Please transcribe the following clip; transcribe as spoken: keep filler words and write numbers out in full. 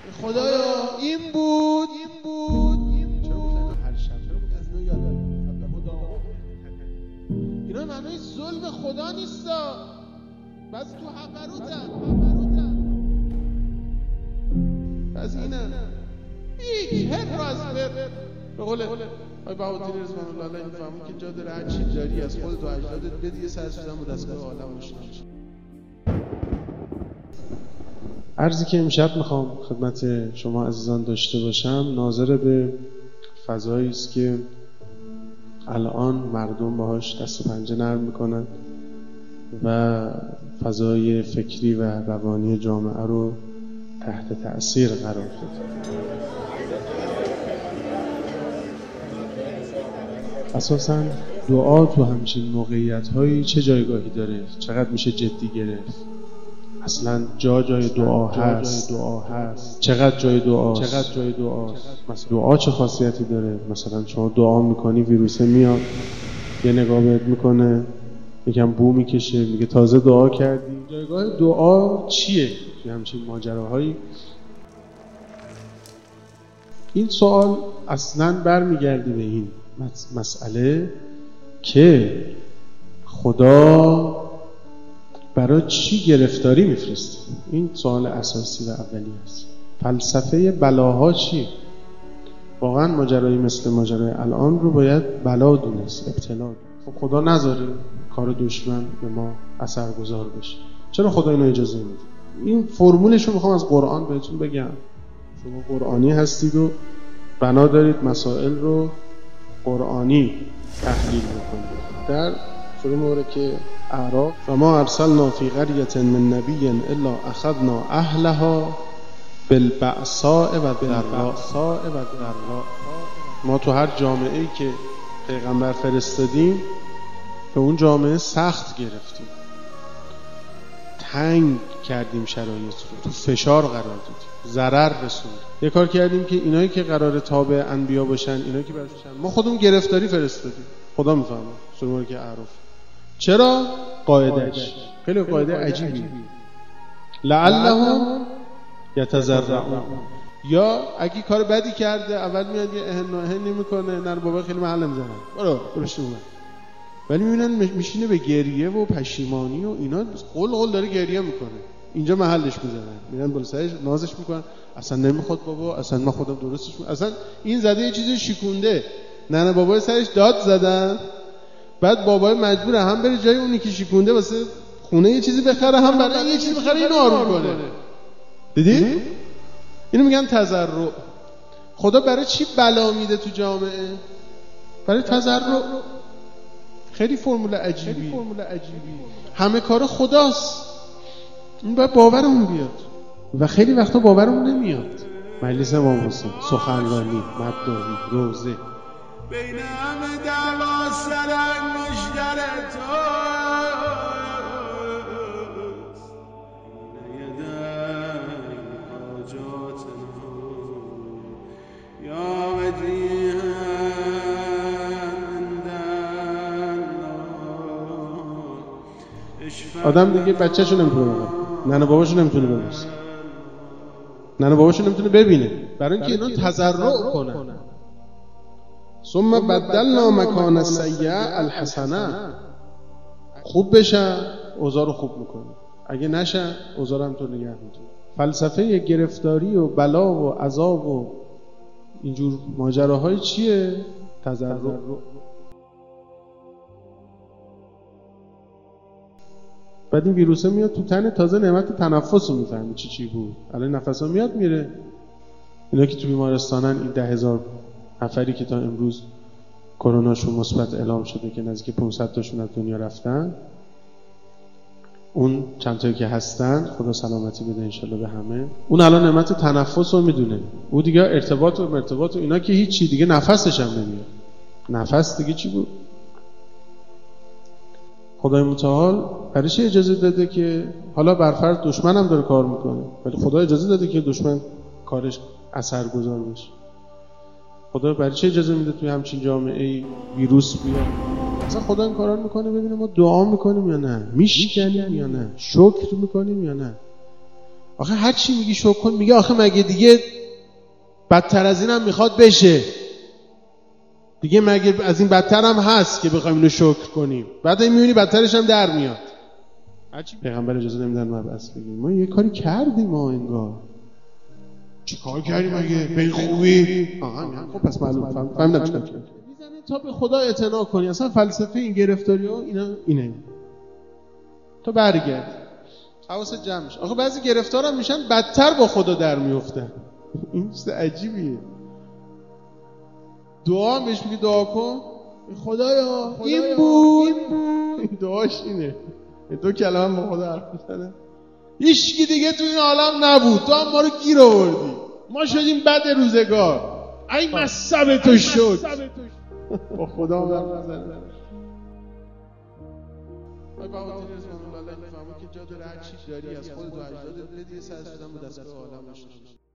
خدایا این بود این بود چرا میخواین هر شب چرا از اینا یاد بگیرید؟ اینا معنای ظلم خدا نیستا، بس تو حبروتن حبروتن بس اینا یک هر راز به قول آی بهاءالدین رضوان الله علیه میفهمی که جا داره هر چی جاری از خودت و اجدادت بدی سر سودن و دستگاه عالم روشن بشه. عرضی که امشب میخوام خدمت شما عزیزان داشته باشم ناظر به فضایی است که الان مردم باهاش دست و پنجه نرم میکنن و فضای فکری و روانی جامعه رو تحت تأثیر قرار داد. اساساً دعا تو همچین موقعیت‌هایی چه جایگاهی داره؟ چقدر میشه جدی گرفت؟ اصلاً جا جای دعا هست. دعا هست. چقدر جای دعاست؟ چقدر جای دعاست؟ مثلا دعا چه خاصیتی داره؟ مثلا شما دعا میکنی ویروسه میاد یه نگاه بهت میکنه یکم بو میکشه میگه تازه دعا کردی. جایگاه دعا چیه؟ یه همچین ماجراهایی. این سوال اصلاً برمیگرده به این مسئله که خدا برای چی گرفتاری میفرسته؟ این سوال اساسی و اولی است. فلسفه بلاها چیه؟ واقعا ماجرایی مثل ماجرای الان رو باید بلا دونست، ابتلا. خب خدا نذاره کار دشمن به ما اثرگذار بشه. چرا خدا اینو اجازه میده؟ این فرمولش رو میخوام از قرآن بهتون بگم. شما قرآنی هستید و بنا دارید مسائل رو قرآنی تحلیل میکنید. در سوره مبارکه اعراف و ما ارسلنا فی قریة من نبی الا اخذنا اهلها بالبأساء و الضراء. ما تو هر جامعه‌ای که پیغمبر فرستادیم به اون جامعه سخت گرفتیم، تنگ کردیم، شرایط رو تو فشار قرار دادیم، ضرر رسوندیم. یه کار کردیم که اینایی که قراره تابع انبیا باشن، اینایی که براشون ما خودمون گرفتاری فرستادیم. خدا میفهمه. سوره مبارکه اعراف. چرا؟ قاعدهش خیلی قاعده عجیبی. لعلهم یتضرعون. یا اگه کار بدی کرده اول میاد یه اهن و اهن میکنه، نه بابا خیلی محل نمیزنن، برو برش اومد. ولی میبینن میشینه به گریه و پشیمانی و اینا، قل قل داره گریه میکنه. اینجا محلش میزنن، میرن بالا سرش نازش میکنن، اصلا نمیخواد بابا، اصلا من خودم درستش میکنم، اصلا این زده یه چیزی شیکونده. ننه بابای سرش داد زدن، بعد بابای مجبوره هم بره جای اونی که شیکونده واسه خونه یه چیزی بخره، هم برای یه چیزی بخره اینو آروم کنه. دیدی؟ اینو میگن تضرع. خدا برای چی بلا میده تو جامعه؟ برای تضرع. خیلی فرمول عجیبی. فرمول عجیبی. همه کار خداست. این باید باورمون بیاد. و خیلی وقتا باورمون نمیاد. مجلس امام حسین، سخنرانی، مدداهی، روزه. بین همه دعوا سرک مشگر توست، نیدن حاجاتنا یا وجیها آدم دیگه بچه‌شو نمیتونه ببینه، ننه باباشو نمیتونه ببینه، ننه باباشو نمیتونه ببینه، برای اینکه اینا تضرع کنن. ثم بدلنا مکان السیئه الحسنه. خوب بشن اوضاع رو خوب میکنه، اگه نشن اوضاع رو همینطور نگه می‌داره. فلسفه گرفتاری و بلا و عذاب و اینجور ماجراهای چیه؟ تضرع. بعد این ویروسه میاد تو تن، تازه نعمت تنفس رو میفهمی چی چی بود. الان نفسا میاد میره. اینا که تو بیمارستانن، این ده هزار نفری که تا امروز کروناشون مثبت اعلام شده که نزدیک پانصد تاشون از دنیا رفتن، اون چند تایی که هستن خدا سلامتی بده انشالله به همه، اون الان نعمت تنفس رو میدونه. او دیگه ارتباط و مرتباط و اینا که هیچی دیگه، نفسش هم نمیاد. نفس دیگه چی بود؟ خدای متعال برای چی اجازه داده که حالا برفرض دشمن هم داره کار میکنه، ولی خدا اجازه داده که دشمن کارش اثرگذار بشه؟ خدا برای چه اجازه میده توی همچین جامعه‌ای ویروس بیاد؟ اصلا خدا این کارا رو میکنه ببینه ما دعا میکنیم یا نه، میشکنیم یا نه، شکر میکنیم یا نه. آخه هر چی میگی شکر کن، میگه آخه مگه دیگه بدتر از اینم میخواد بشه، دیگه مگه از این بدتر هم هست که بخوایم اینو شکر کنیم. بعد این میبینی بدترش هم در میاد. هرچی پیغمبر اجازه نمیدن مبعث بگیم. ما یه کاری کردیم، ما انگار چی کار کردیم مگه به این خوبی؟ آها خب پس معلوم فهم فهمیدم چیکار کردیم. میزنه تا به خدا اعتنا کنی. اصلا فلسفه این گرفتاری ها اینا اینه. تو برگرد حواست جمع شه. آخه بعضی گرفتارم میشن بدتر با خدا در میافتن. این چیز عجیبیه. دعا بهش میگی دعا کن، خدایا این بود، این دعاش اینه، دو کلمه با خدا حرف میزنه. هیچکی دیگه تو این عالم نبود، تو هم ما رو گیر آوردی، ما شدیم بد روزگار، ای مصب تو شد. با خدا هم حرف میزنه. ای بابا تیر رضوان الله علیه فهمی که جا داره هر چی داری از خودت و اجدادت بدی، سر شدن به دست عالم باشه.